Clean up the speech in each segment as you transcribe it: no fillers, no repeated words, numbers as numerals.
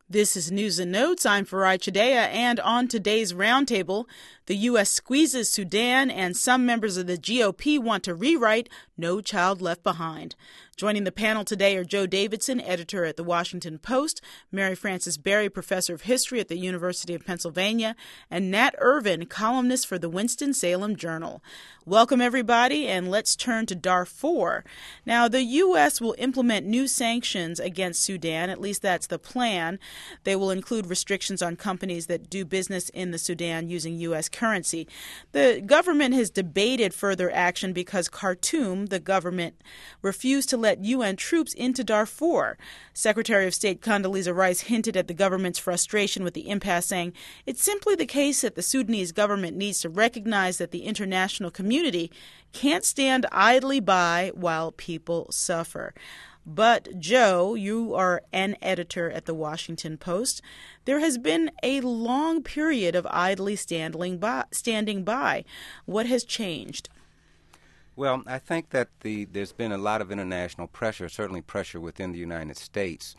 This is News and Notes. I'm Farai Chideya, and on today's roundtable, the U.S. squeezes Sudan, and some members of the GOP want to rewrite No Child Left Behind. Joining the panel today are Joe Davidson, editor at The Washington Post, Mary Frances Berry, professor of history at the University of Pennsylvania, and Nat Irvin, columnist for the Winston-Salem Journal. Welcome, everybody, and let's turn to Darfur. Now, the U.S. will implement new sanctions against Sudan, at least that's the plan. They will include restrictions on companies that do business in the Sudan using U.S. currency. The government has debated further action because Khartoum, the government, refused to let UN troops into Darfur. Secretary of State Condoleezza Rice hinted at the government's frustration with the impasse, saying it's simply the case that the Sudanese government needs to recognize that the international community can't stand idly by while people suffer. But, Joe, you are an editor at The Washington Post. There has been a long period of idly standing by. What has changed? Well, I think that there's been a lot of international pressure, certainly pressure within the United States,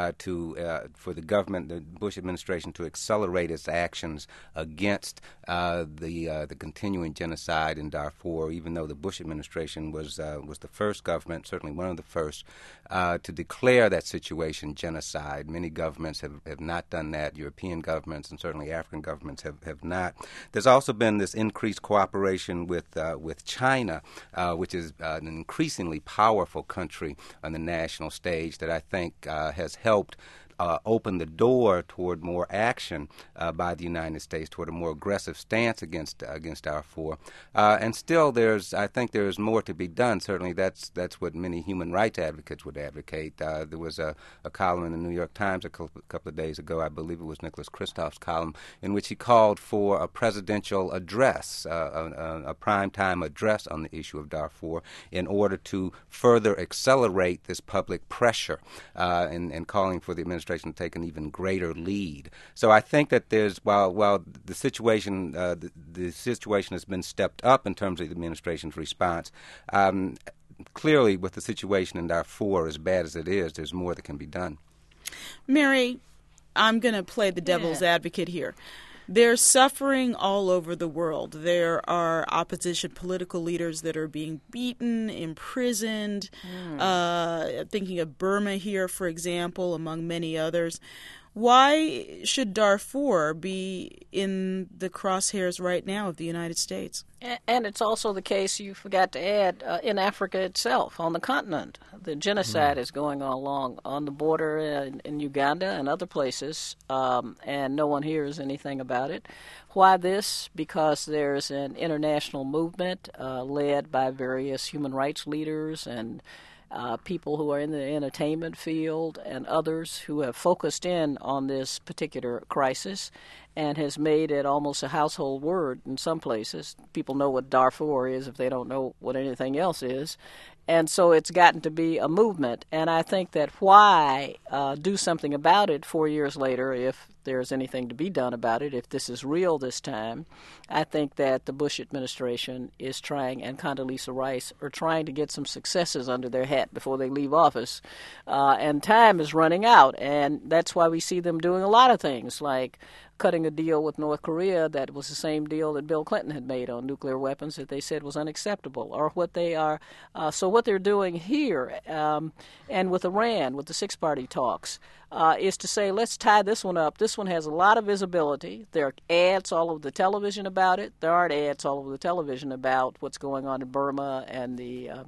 for the government, the Bush administration, to accelerate its actions against the continuing genocide in Darfur. Even though the Bush administration was the first government, certainly one of the first, to declare that situation genocide. Many governments have not done that. European governments and certainly African governments have not. There's also been this increased cooperation with China, which is an increasingly powerful country on the national stage that I think has helped open the door toward more action by the United States, toward a more aggressive stance against Darfur. And still, I think there's more to be done. Certainly, that's what many human rights advocates would advocate. There was a column in the New York Times a couple of days ago, I believe it was Nicholas Kristof's column, in which he called for a presidential address, a primetime address on the issue of Darfur, in order to further accelerate this public pressure and calling for the administration to take an even greater lead. So I think that while the situation has been stepped up in terms of the administration's response, clearly with the situation in Darfur, as bad as it is, there's more that can be done. Mary, I'm going to play the devil's advocate here. There's suffering all over the world. There are opposition political leaders that are being beaten, imprisoned. Thinking of Burma here, for example, among many others. Why should Darfur be in the crosshairs right now of the United States? And it's also the case, you forgot to add, in Africa itself, on the continent. The genocide is going on along on the border in Uganda and other places, and no one hears anything about it. Why this? Because there's an international movement led by various human rights leaders and people who are in the entertainment field and others who have focused in on this particular crisis and has made it almost a household word in some places. People know what Darfur is if they don't know what anything else is. And so it's gotten to be a movement. And I think that why do something about it 4 years later, if there's anything to be done about it, if this is real this time, I think that the Bush administration is trying, and Condoleezza Rice are trying to get some successes under their hat before they leave office. And time is running out. And that's why we see them doing a lot of things, like cutting a deal with North Korea that was the same deal that Bill Clinton had made on nuclear weapons that they said was unacceptable, or what they are. So what they're doing here, and with Iran, with the six-party talks, is to say, let's tie this one up. This one has a lot of visibility. There are ads all over the television about it. There aren't ads all over the television about what's going on in Burma and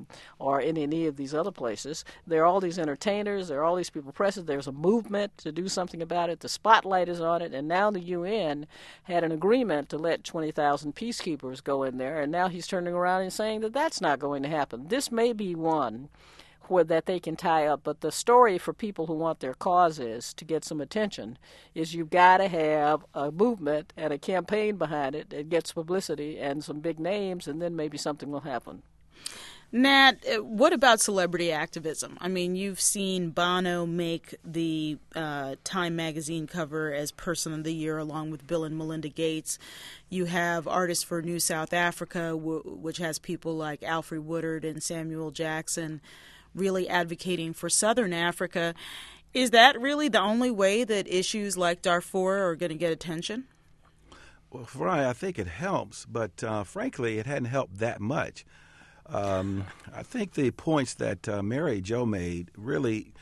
or in any of these other places. There are all these entertainers. There are all these people present. There's a movement to do something about it. The spotlight is on it, and now the UN had an agreement to let 20,000 peacekeepers go in there, and now he's turning around and saying that that's not going to happen. This may be one where that they can tie up, but the story for people who want their causes to get some attention is you've got to have a movement and a campaign behind it that gets publicity and some big names, and then maybe something will happen. Nat, what about celebrity activism? I mean, you've seen Bono make the Time magazine cover as Person of the Year along with Bill and Melinda Gates. You have Artists for New South Africa, which has people like Alfre Woodard and Samuel Jackson really advocating for Southern Africa. Is that really the only way that issues like Darfur are going to get attention? Well, Farai, I think it helps, but frankly, it hadn't helped that much. I think the points that Mary Jo made really,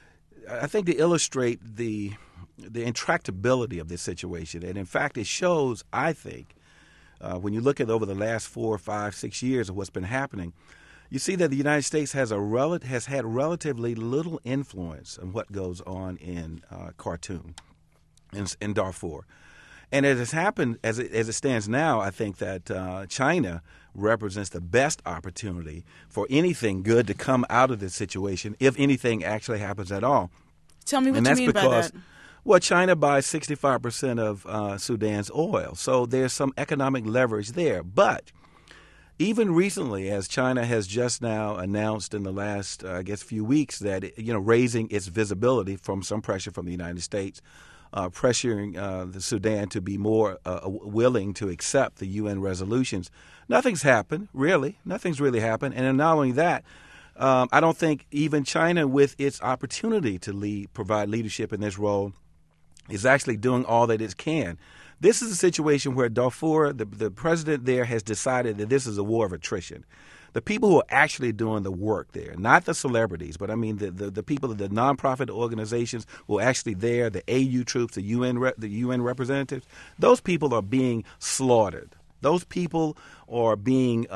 I think they illustrate the intractability of this situation. And in fact, it shows, I think, when you look at over the last 4, 5, 6 years of what's been happening, you see that the United States has had relatively little influence on what goes on in Khartoum, in Darfur. And as it's happened, as it stands now, I think that China represents the best opportunity for anything good to come out of this situation, if anything actually happens at all. Tell me what and you that's mean because, by that. Well, China buys 65% of Sudan's oil, so there's some economic leverage there. But even recently, as China has just now announced in the last, few weeks that raising its visibility from some pressure from the United States, pressuring the Sudan to be more willing to accept the UN resolutions. Nothing's happened, really. Nothing's really happened. And not only that, I don't think even China, with its opportunity to provide leadership in this role, is actually doing all that it can. This is a situation where Darfur, the president there, has decided that this is a war of attrition. The people who are actually doing the work there, not the celebrities, but I mean the people, the nonprofit organizations who are actually there, the AU troops, the UN representatives, those people are being slaughtered. Those people are being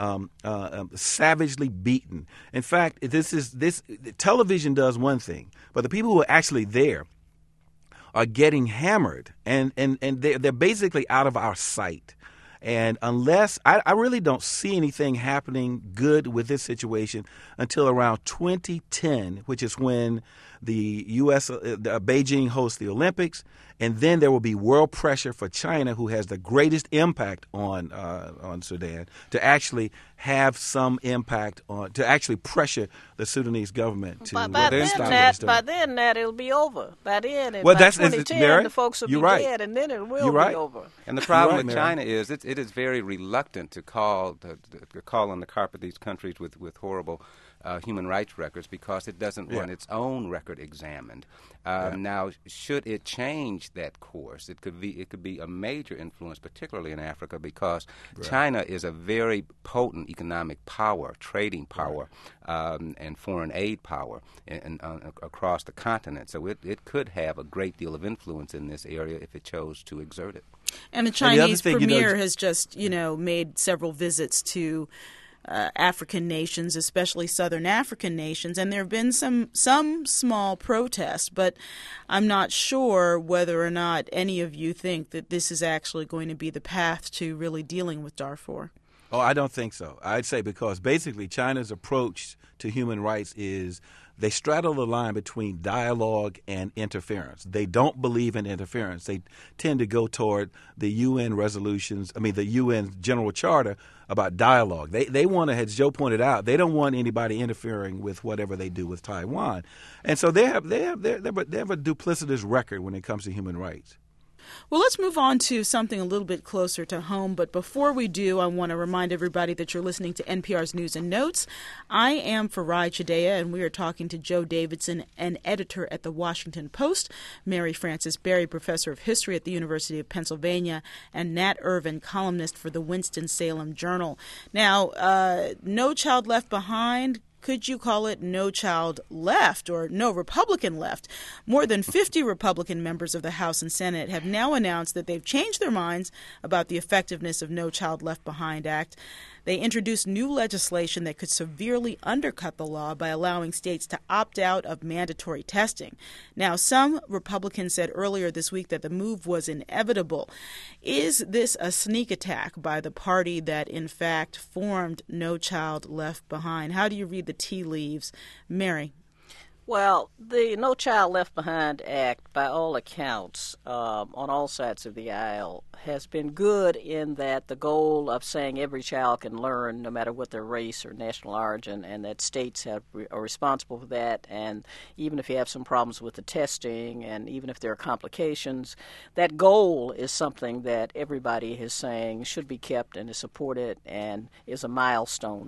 savagely beaten. In fact, television does one thing, but the people who are actually there are getting hammered, and they're basically out of our sight. And unless I really don't see anything happening good with this situation until around 2010, which is when the U.S. Beijing hosts the Olympics, and then there will be world pressure for China, who has the greatest impact on Sudan, to actually have some impact to actually pressure the Sudanese government to by stop what it's doing. By then, it'll be over. By then, Well, by that's 2010, Mary, the folks will you're be right. dead, and then it will You're right. be over. And the problem Right, with Mary. China is it is very reluctant to call on the carpet these countries with horrible human rights records, because it doesn't want its own record examined. Now, should it change that course, it could be a major influence, particularly in Africa, because China is a very potent economic power, trading power, and foreign aid power across the continent. So it could have a great deal of influence in this area if it chose to exert it. And the And the other Chinese thing, premier has just, made several visits to African nations, especially southern African nations, and there have been some small protests, but I'm not sure whether or not any of you think that this is actually going to be the path to really dealing with Darfur. Oh, I don't think so. I'd say because basically China's approach to human rights is they straddle the line between dialogue and interference. They don't believe in interference. They tend to go toward the UN the UN General Charter about dialogue. They want to, as Joe pointed out, they don't want anybody interfering with whatever they do with Taiwan. And so they have a duplicitous record when it comes to human rights. Well, let's move on to something a little bit closer to home. But before we do, I want to remind everybody that you're listening to NPR's News and Notes. I am Farai Chideya, and we are talking to Joe Davidson, an editor at The Washington Post, Mary Frances Berry, professor of history at the University of Pennsylvania, and Nat Irvin, columnist for the Winston-Salem Journal. Now, No Child Left Behind. Could you call it No Child Left or No Republican Left? More than 50 Republican members of the House and Senate have now announced that they've changed their minds about the effectiveness of No Child Left Behind Act. They introduced new legislation that could severely undercut the law by allowing states to opt out of mandatory testing. Now, some Republicans said earlier this week that the move was inevitable. Is this a sneak attack by the party that, in fact, formed No Child Left Behind? How do you read the tea leaves? Mary? Well, the No Child Left Behind Act, by all accounts, on all sides of the aisle, has been good in that the goal of saying every child can learn, no matter what their race or national origin, and that states are responsible for that, and even if you have some problems with the testing, and even if there are complications, that goal is something that everybody is saying should be kept and is supported and is a milestone.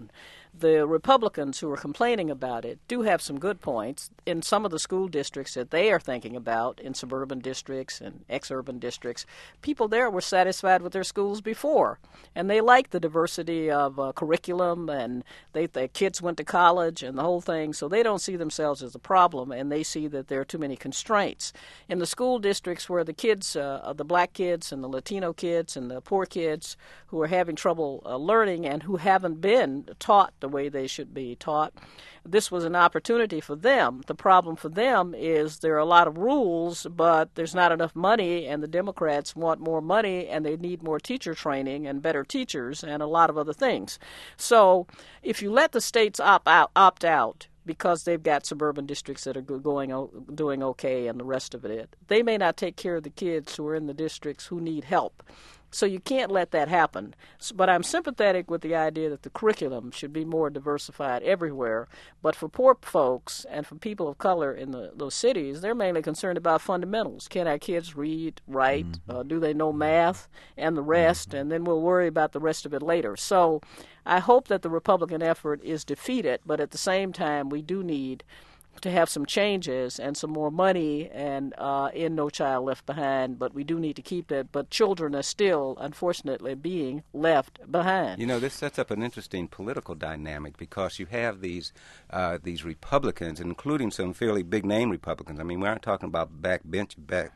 The Republicans who are complaining about it do have some good points in some of the school districts that they are thinking about, in suburban districts and ex-urban districts. People there were satisfied with their schools before, and they like the diversity of curriculum, and their kids went to college and the whole thing, so they don't see themselves as a problem, and they see that there are too many constraints. In the school districts where the kids, the black kids and the Latino kids and the poor kids who are having trouble learning and who haven't been taught the way they should be taught, this was an opportunity for them. The problem for them is there are a lot of rules, but there's not enough money, and the Democrats want more money, and they need more teacher training and better teachers and a lot of other things. So if you let the states opt out because they've got suburban districts that are doing okay and the rest of it, they may not take care of the kids who are in the districts who need help. So you can't let that happen. But I'm sympathetic with the idea that the curriculum should be more diversified everywhere. But for poor folks and for people of color in those cities, they're mainly concerned about fundamentals. Can our kids read, write? Do they know math and the rest? And then we'll worry about the rest of it later. So I hope that the Republican effort is defeated, but at the same time, we do need to have some changes and some more money and in No Child Left Behind, but we do need to keep it. But children are still, unfortunately, being left behind. You know, this sets up an interesting political dynamic because you have these Republicans, including some fairly big-name Republicans. I mean, we aren't talking about backbenchers.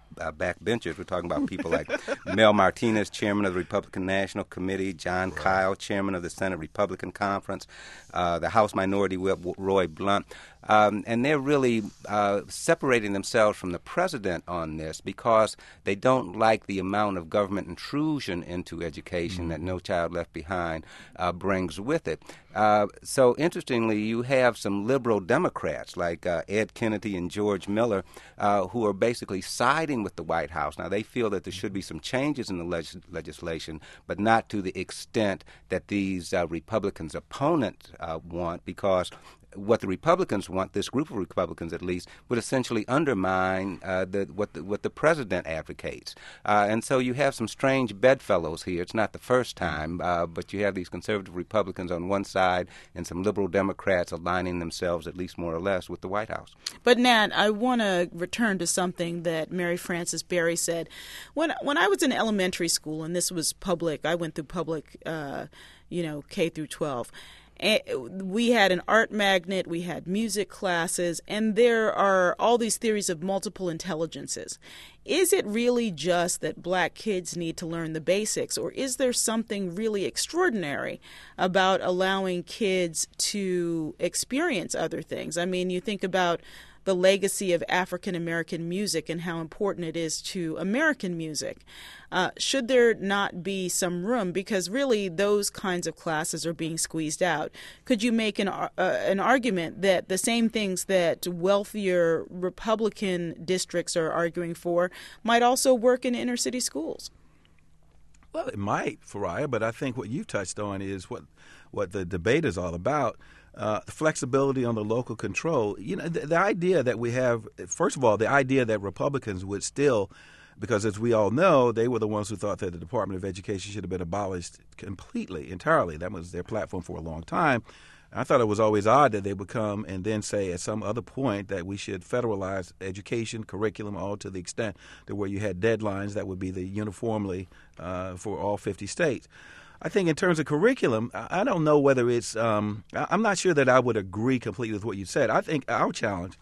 We're talking about people like Mel Martinez, chairman of the Republican National Committee, John Kyle, chairman of the Senate Republican Conference, the House Minority Whip Roy Blunt. And they're really separating themselves from the president on this because they don't like the amount of government intrusion into education that No Child Left Behind brings with it. So interestingly, you have some liberal Democrats like Ed Kennedy and George Miller who are basically siding with the White House. Now, they feel that there should be some changes in the legislation, but not to the extent that these Republicans' opponents want, because what the Republicans want, this group of Republicans at least, would essentially undermine what the president advocates. And so you have some strange bedfellows here. It's not the first time, but you have these conservative Republicans on one side and some liberal Democrats aligning themselves, at least more or less, with the White House. But, Nat, I want to return to something that Mary Frances Berry said. When I was in elementary school, and this was public, I went through public, K through 12, we had an art magnet, we had music classes, and there are all these theories of multiple intelligences. Is it really just that black kids need to learn the basics, or is there something really extraordinary about allowing kids to experience other things? I mean, you think about the legacy of African American music and how important it is to American music. Should there not be some room? Because really those kinds of classes are being squeezed out. Could you make an argument that the same things that wealthier Republican districts are arguing for might also work in inner city schools? Well, it might, Faraya, but I think what you touched on is what the debate is all about. The flexibility on the local control. You know, the idea that we have, first of all, the idea that Republicans would still, because as we all know, they were the ones who thought that the Department of Education should have been abolished completely, entirely. That was their platform for a long time. I thought it was always odd that they would come and then say at some other point that we should federalize education, curriculum, all to the extent to where you had deadlines that would be uniformly for all 50 states. I think in terms of curriculum, I don't know whether it's I'm not sure that I would agree completely with what you said. I think our challenge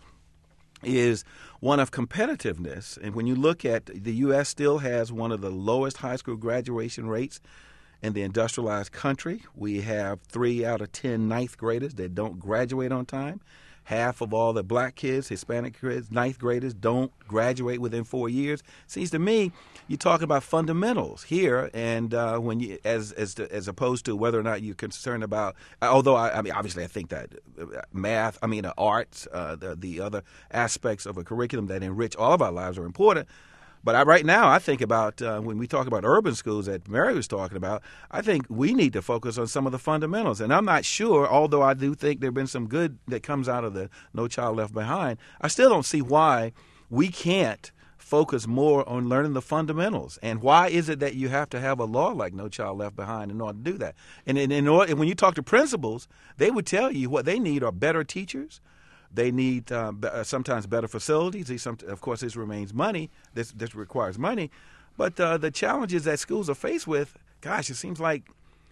is one of competitiveness. And when you look at the U.S. still has one of the lowest high school graduation rates in the industrialized country. We have 3 out of 10 ninth graders that don't graduate on time. Half of all the black kids, Hispanic kids, ninth graders don't graduate within 4 years. Seems to me you're talking about fundamentals here, and when you as opposed to whether or not you're concerned about. Although I mean, obviously, I think that math, arts, the other aspects of a curriculum that enrich all of our lives are important. But right now, I think about when we talk about urban schools that Mary was talking about, I think we need to focus on some of the fundamentals. And I'm not sure, although I do think there have been some good that comes out of the No Child Left Behind, I still don't see why we can't focus more on learning the fundamentals. And why is it that you have to have a law like No Child Left Behind in order to do that? And when you talk to principals, they would tell you what they need are better teachers. They need sometimes better facilities. Of course, this remains money. This requires money. But the challenges that schools are faced with, gosh, it seems like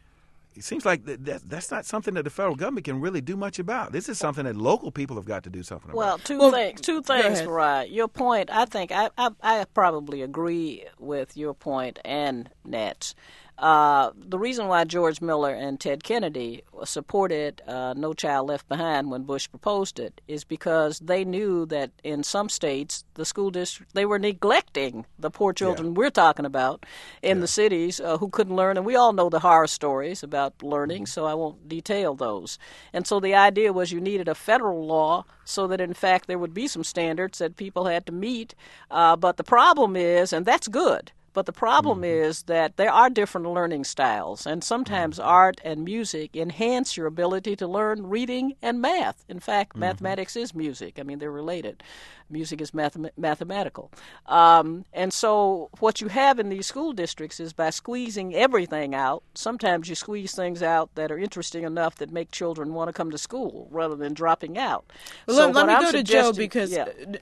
that's not something that the federal government can really do much about. This is something that local people have got to do something about. Well, two things, Ryan. Your point, I think I probably agree with your point and Nat's. The reason why George Miller and Ted Kennedy supported No Child Left Behind when Bush proposed it is because they knew that in some states, the school district, they were neglecting the poor children we're talking about in the cities who couldn't learn. And we all know the horror stories about learning, so I won't detail those. And so the idea was you needed a federal law so that, in fact, there would be some standards that people had to meet. But the problem is, and that's good, but the problem is that there are different learning styles, and sometimes art and music enhance your ability to learn reading and math. In fact, mathematics is music. I mean, they're related. Music is mathematical. And so what you have in these school districts is by squeezing everything out, sometimes you squeeze things out that are interesting enough that make children want to come to school rather than dropping out. Well, so let me go to Joe because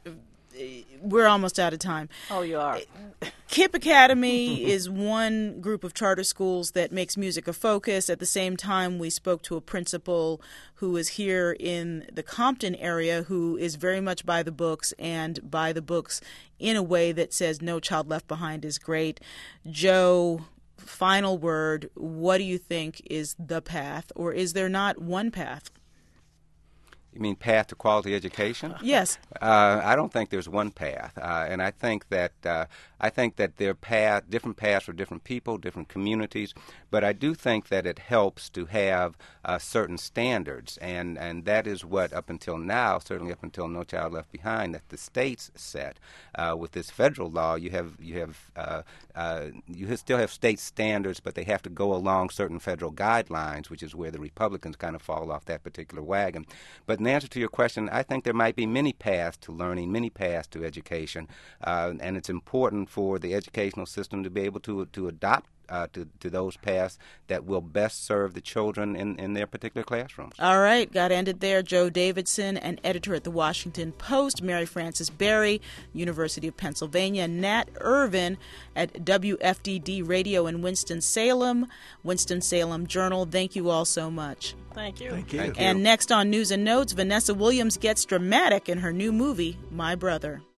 we're almost out of time. Oh, you are. KIPP Academy is one group of charter schools that makes music a focus. At the same time, we spoke to a principal who is here in the Compton area who is very much by the books and by the books in a way that says No Child Left Behind is great. Joe, final word, what do you think is the path, or is there not one path? You mean path to quality education? Yes. I don't think there's one path, and I think that there are different paths for different people, different communities. But I do think that it helps to have certain standards, and that is what up until now, certainly up until No Child Left Behind, that the states set. With this federal law, you still have state standards, but they have to go along certain federal guidelines, which is where the Republicans kind of fall off that particular wagon. But in answer to your question, I think there might be many paths to learning, many paths to education, and it's important for the educational system to be able to adopt to those paths that will best serve the children in their particular classrooms. All right, got to end it there. Joe Davidson, an editor at the Washington Post, Mary Frances Berry, University of Pennsylvania, Nat Irvin at WFDD Radio in Winston-Salem, Winston-Salem Journal. Thank you all so much. Thank you. Thank you. And next on News and Notes, Vanessa Williams gets dramatic in her new movie, My Brother.